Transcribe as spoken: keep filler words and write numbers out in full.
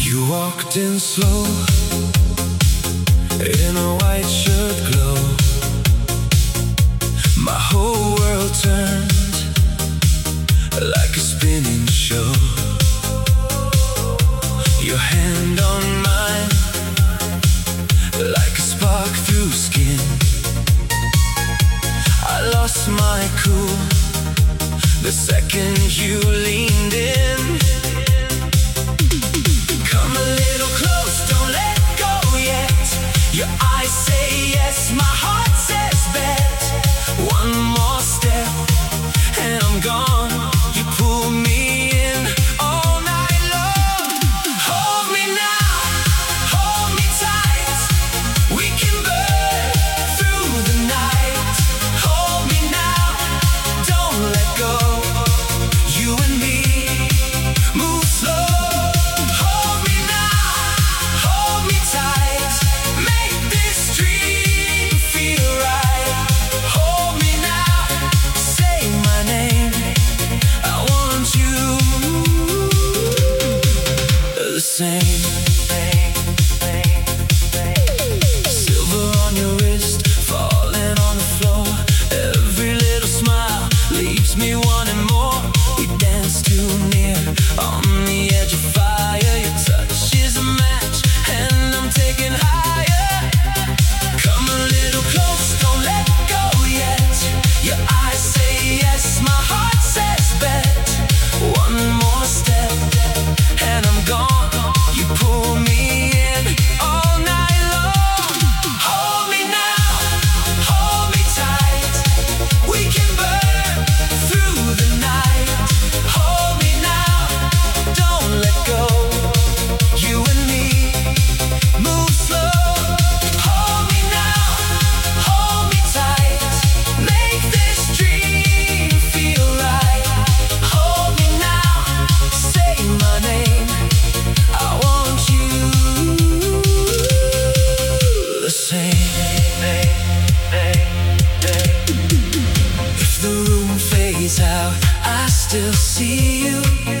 You walked in slow, in a white shirt glow. My whole world turned like a spinning show. Your hand on mine, like a spark through skin. I lost my cool the second you leaned in. Come a little close, don't let go yet. Your eyes say yes, my heart says bet. One more step and I'm gone. You pull me in all night long. Hold me now, hold me tight. We can burn through the night. Hold me now, don't let go. You and me, move slow. Hold me now, hold me tight. Make this dream feel right. Hold me now, say my name. I want you the same. Silver on your wrist, falling on the floor. Every little smile leaves me wanting more. We dance too near, on the edge of fire. Your touch is a match, and I'm taking higher. Come a little close, don't let go yet. Your eyes say yes, my heart says bet. One more step, and I'm gone. You pull me in all night long. Hold me now, hold me tight. We can burn through the night. Hold me now, don't let go. You and me, move slow. Hold me now, hold me tight. Make this dream feel right. Hold me now, say my name. I want you the same. If the room fades out, I still see you.